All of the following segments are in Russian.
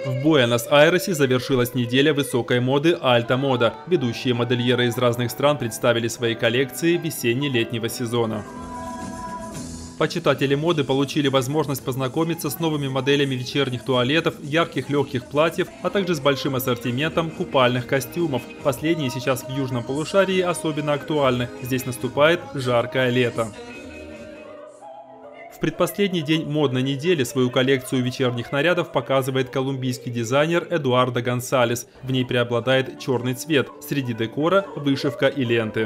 В Буэнос-Айресе завершилась неделя высокой моды «Альта Мода». Ведущие модельеры из разных стран представили свои коллекции весенне-летнего сезона. Почитатели моды получили возможность познакомиться с новыми моделями вечерних туалетов, ярких легких платьев, а также с большим ассортиментом купальных костюмов. Последние сейчас в южном полушарии особенно актуальны. Здесь наступает жаркое лето. В предпоследний день модной недели свою коллекцию вечерних нарядов показывает колумбийский дизайнер Эдуардо Гонсалес. В ней преобладает черный цвет, среди декора вышивка и ленты.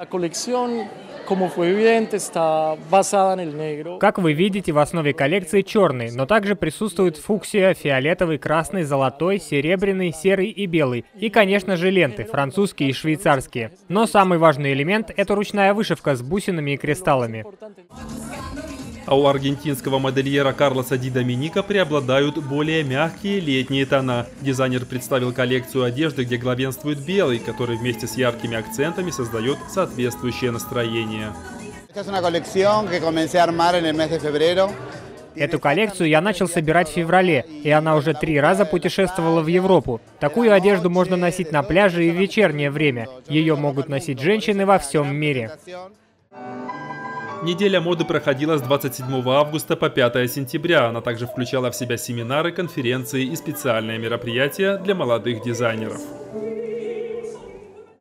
Как вы видите, в основе коллекции черный, но также присутствуют фуксия, фиолетовый, красный, золотой, серебряный, серый и белый. И, конечно же, ленты, французские и швейцарские. Но самый важный элемент – это ручная вышивка с бусинами и кристаллами. А у аргентинского модельера Карлоса Ди Доминика преобладают более мягкие летние тона. Дизайнер представил коллекцию одежды, где главенствует белый, который вместе с яркими акцентами создает соответствующее настроение. Эту коллекцию я начал собирать в феврале, и она уже 3 раза путешествовала в Европу. Такую одежду можно носить на пляже и в вечернее время. Ее могут носить женщины во всем мире. Неделя моды проходила с 27 августа по 5 сентября. Она также включала в себя семинары, конференции и специальные мероприятия для молодых дизайнеров.